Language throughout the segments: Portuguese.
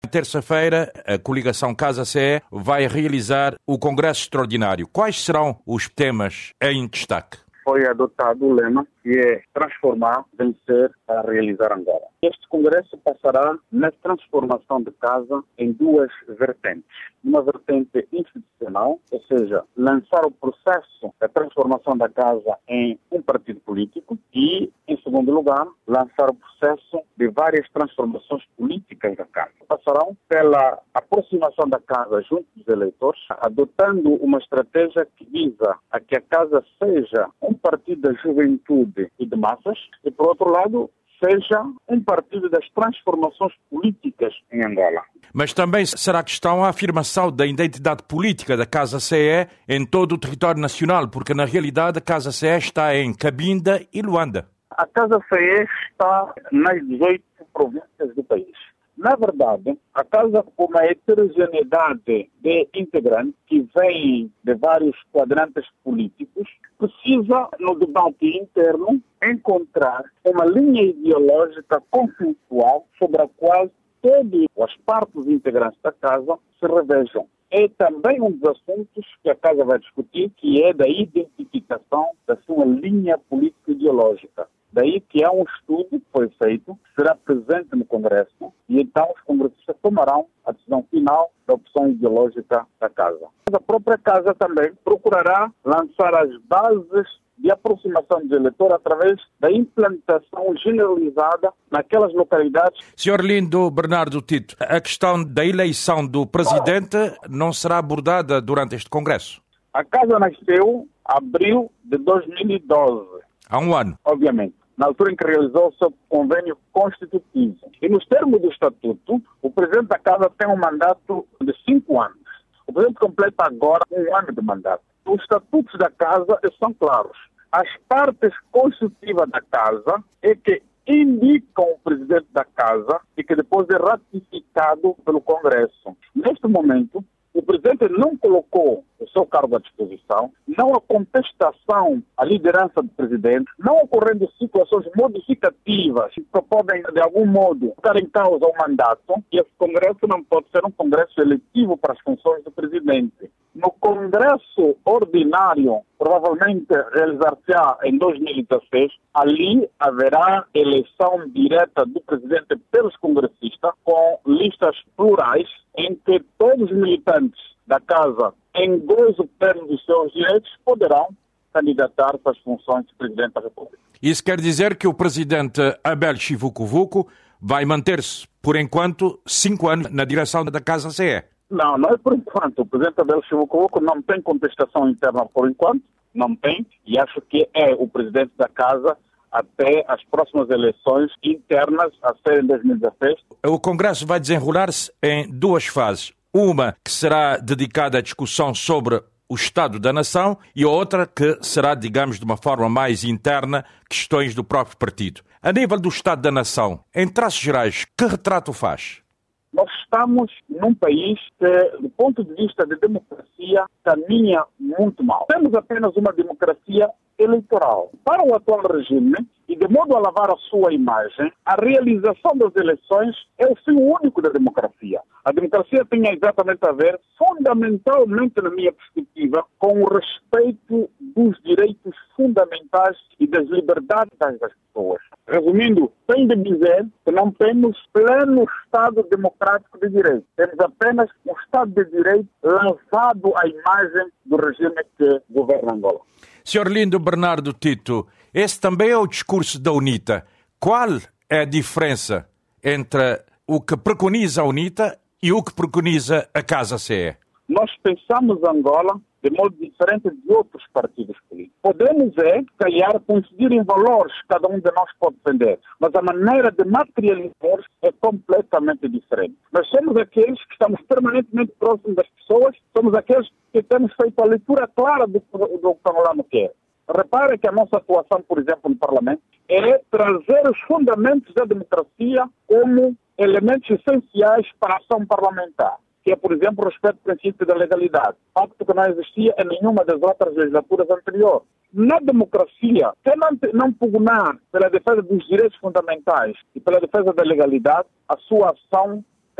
Terça-feira, a coligação Casa CE vai realizar o Congresso Extraordinário. Quais serão os temas em destaque? Foi adotado o lema que é transformar, vencer para realizar Angola. Este congresso passará na transformação de casa em duas vertentes. Uma vertente institucional, ou seja, lançar o processo da transformação da casa em um partido político e, em segundo lugar, lançar o processo de várias transformações políticas da casa. Passarão pela aproximação da casa junto dos eleitores, adotando uma estratégia que visa a que a casa seja um partido da juventude e de massas e, por outro lado, seja um partido das transformações políticas em Angola. Mas também será questão a afirmação da identidade política da Casa CE em todo o território nacional, porque na realidade a Casa CE está em Cabinda e Luanda. A Casa CE está nas 18 províncias do país. Na verdade, a Casa, com uma heterogeneidade de integrantes que vêm de vários quadrantes políticos, precisa, no debate interno, encontrar uma linha ideológica consensual sobre a qual todas as partes integrantes da Casa se revejam. É também um dos assuntos que a Casa vai discutir, que é da identificação da sua linha político-ideológica. Daí que há um estudo que foi feito, que será presente no Congresso, e então os congressistas tomarão a decisão final da opção ideológica da Casa. A própria Casa também procurará lançar as bases de aproximação do eleitor através da implantação generalizada naquelas localidades. Sr. Lindo Bernardo Tito, a questão da eleição do presidente não será abordada durante este Congresso? A Casa nasceu em abril de 2012. Há um ano. Obviamente, na altura em que realizou o seu convênio constitutivo. E nos termos do Estatuto, o Presidente da Casa tem um mandato de 5 anos. O Presidente completa agora 1 ano de mandato. Os estatutos da Casa são claros. As partes constitutivas da Casa é que indicam o Presidente da Casa e que depois é ratificado pelo Congresso. Neste momento, o Presidente não colocou o seu cargo à disposição, não há contestação à liderança do Presidente, não ocorrendo situações modificativas que podem, de algum modo, estar em causa o mandato, e esse Congresso não pode ser um Congresso eletivo para as funções do Presidente. No Congresso ordinário, provavelmente realizar-se-á em 2016, ali haverá eleição direta do Presidente pelos congressistas, com listas plurais, em que todos os militantes da Casa, em gozo pleno dos seus direitos, poderão candidatar-se às funções de Presidente da República. Isso quer dizer que o Presidente Abel Chivucovuco vai manter-se, por enquanto, 5 anos na direção da Casa CE? Não, não é por enquanto. O Presidente Abel Chivucovuco não tem contestação interna por enquanto, não tem, e acho que é o Presidente da Casa até as próximas eleições internas a ser em 2016. O Congresso vai desenrolar-se em 2 fases. Uma que será dedicada à discussão sobre o Estado da Nação e outra que será, digamos, de uma forma mais interna, questões do próprio partido. A nível do Estado da Nação, em traços gerais, que retrato faz? Nós estamos num país que, do ponto de vista de democracia, caminha muito mal. Temos apenas uma democracia eleitoral. Para o atual regime, e de modo a lavar a sua imagem, a realização das eleições é o fim único da democracia. A democracia tem exatamente a ver, fundamentalmente na minha perspectiva, com o respeito dos direitos fundamentais e das liberdades das pessoas. Resumindo, tenho de dizer que não temos pleno Estado democrático de direito. Temos apenas um Estado de direito lançado à imagem do regime que governa Angola. Sr. Lindo Bernardo Tito, esse também é o discurso da UNITA. Qual é a diferença entre o que preconiza a UNITA e o que preconiza a Casa CE? Nós pensamos Angola de modo diferente de outros partidos políticos. Podemos, calhar, coincidir em valores, cada um de nós pode defender, mas a maneira de materializar é completamente diferente. Nós somos aqueles que estamos permanentemente próximos das pessoas, somos aqueles que temos feito a leitura clara do que o angolano quer. Repare que a nossa atuação, por exemplo, no Parlamento, é trazer os fundamentos da democracia como elementos essenciais para a ação parlamentar, que é, por exemplo, o respeito ao princípio da legalidade, facto que não existia em nenhuma das outras legislaturas anteriores. Na democracia, quem não pugnar pela defesa dos direitos fundamentais e pela defesa da legalidade, a sua ação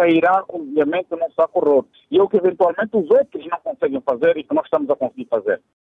cairá, obviamente, num saco roto. E é o que eventualmente os outros não conseguem fazer e que nós estamos a conseguir fazer.